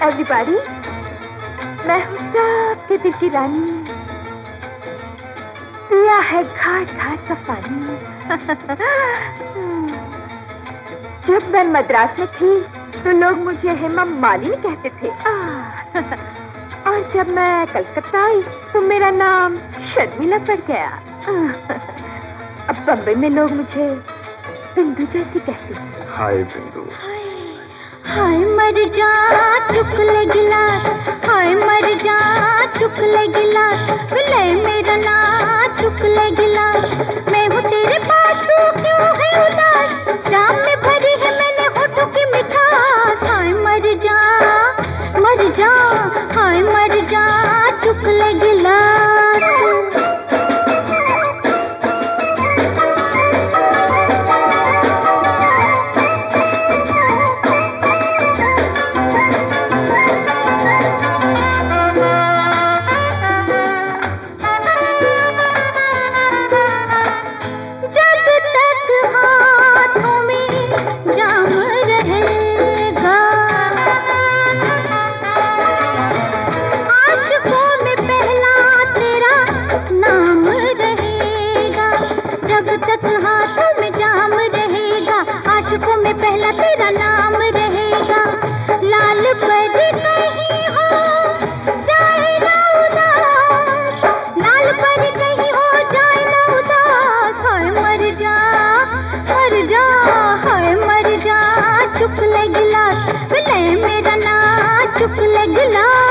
Everybody, मैं हूँ सबके दिल की रानी, पिया है घाट घाट का पानी। जब मैं मद्रास में थी तो लोग मुझे हेमा मालिनी कहते थे। और जब मैं कलकत्ता आई तो मेरा नाम शर्मिला पड़ गया। अब बम्बई में लोग मुझे बिंदु जैसी कहते हैं। हाय बिंदु। हाय मर जा चुकले गिलास, हाय मर जा चुकले गिलास, ले मेरा ना चुकले गिलास। मैं हूँ तेरे पास, तू क्यों है उदास, जाम में भरी है मैंने होठों की मिठास। हाय मर जा, हाय मर जा चुकले गिलास। पहला तेरा नाम रहेगा, लाल परी कहीं हो जाए ना उदास, लाल परी कहीं हो जाए ना उदास। हाय मर जा, हाय मर जा चुकले गिलास, ले मेरा ना चुकले गिलास।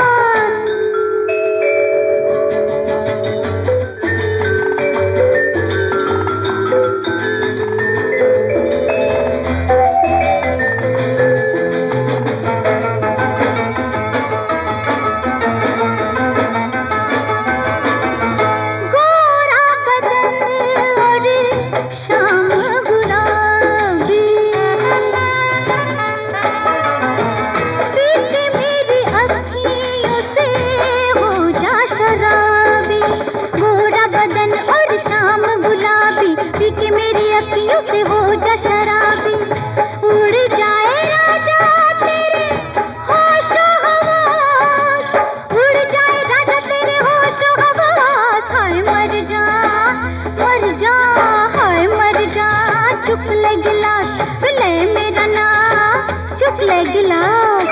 चुकले गिलास, ले मेरा ना चुकले गिलास।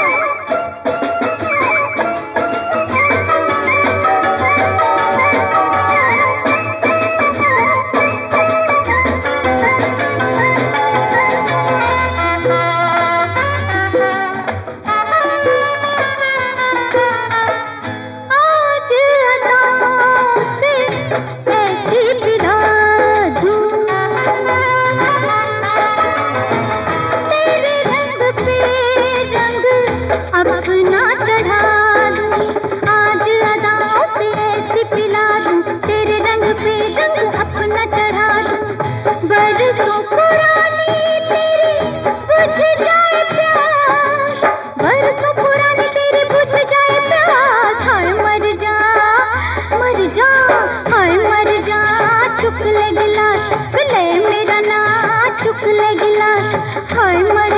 चुकले गिलास, ले मेरा ना चुकले गिलास। हाय